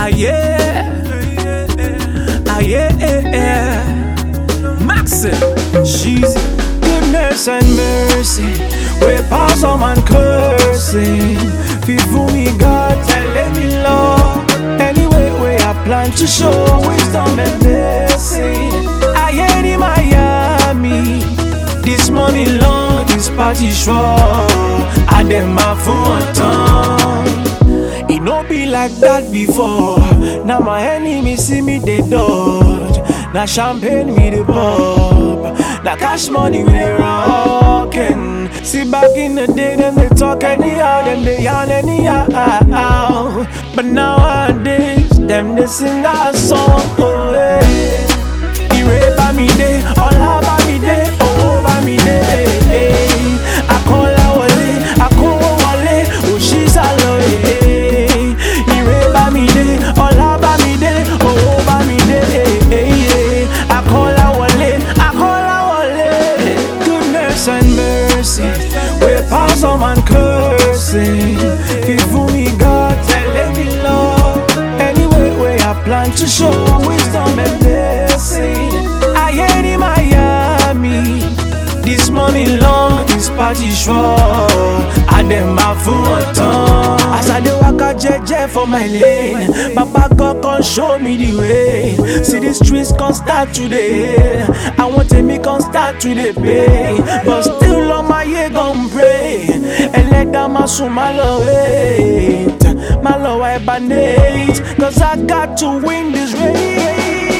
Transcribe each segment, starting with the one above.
Ah yeah, ah yeah, Maxim. She's goodness and mercy, we pass all man cursing. Feel me, God, tell me love. Anyway, we are plan to show wisdom and blessing. I ain't in Miami. This money long, this party short. I dem my phone tongue. It no be like that before. Now my enemy see me they dodge. Now champagne with the pop. Now cash money with the rockin'. See back in the day, them they talk anyhow, them they yarn anyhow. But nowadays, them they sing that song. Oh, hey. Ire by me day, all about me day, oh by me day. I call her Wale, I call her Wale, oh she's a lawyer. Ire by me day, all about me day, oh by me day. I call her Wale, I call her Wale. Goodness and mercy, we pass all man cursing. Feel me, God, tell me love. Anyway, we are plan to show wisdom and blessing. I ain't in Miami. This money long, this party short. I dem my foot on. As I dey waka jeje for my lane, Papa God come show me the way. See the streets can start today. I want to me can start to the pay, but still on my head gon' pray and let down my soul, my love wait. My love I bandage, cause I got to win this race.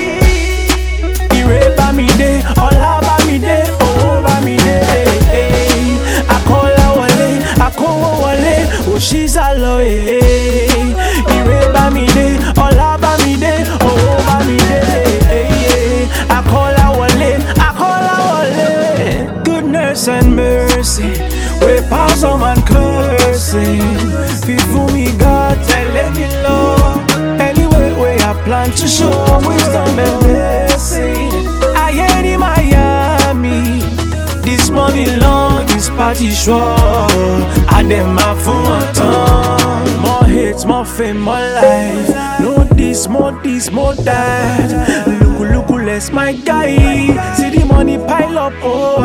Ire by me day, all about me day, oh by me day. I call her Wale, I call her Wale, oh she's a lawyer. Ire by me day, all about me day, oh by me day. I call her Wale, I call her Wale. Goodness and mercy, we pass all man cursing. Feel me, God, tell me love. Anyway, we are plan to show wisdom and blessing. I ain't in Miami. This money long, this party short. I dem my phone tongue. More hits, more fame, more life. No this, more that. Look, less my guy. See the money pile up, oh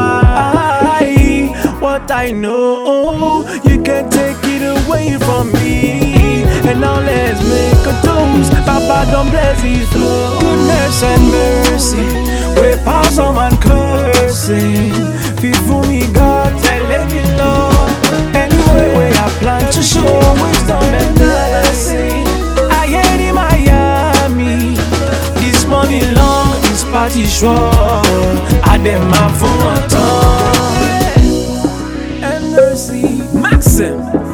what I know, you can't take it away from me. And now let's make a toast. Papa don't bless his flow. Goodness and mercy, we pass all man cursing. Feel me, God, tell me love. Anyway, we are plan to show wisdom and blessing. I ain't in Miami. This money long, this party short. I dem my phone tongue. And mercy, Maxim.